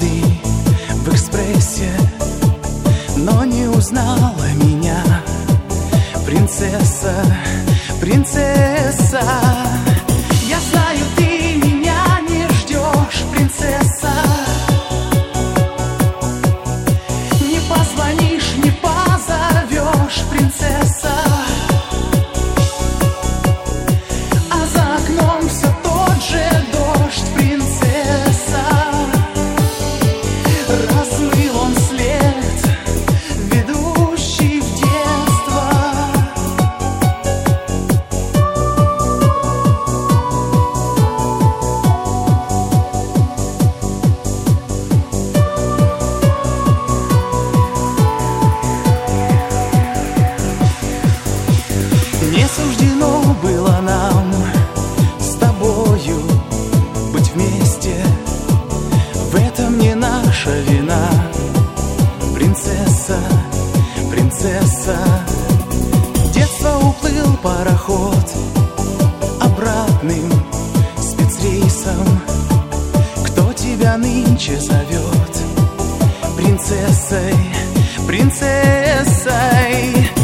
однажды в экспрессе, но не узнала меня. Принцесса, принцесса, я знаю, ты меня не ждешь, принцесса. Не позвонишь, не позовешь, принцесса. А за окном все тот же дождь, принцесса. Размыл он след, ведущий в детство. Не суждено было нам с тобою быть вместе. В этом не наша вина, принцесса, принцесса. Детство уплыл пароход обратным спецрейсом. Кто тебя нынче зовет принцессой, принцессой?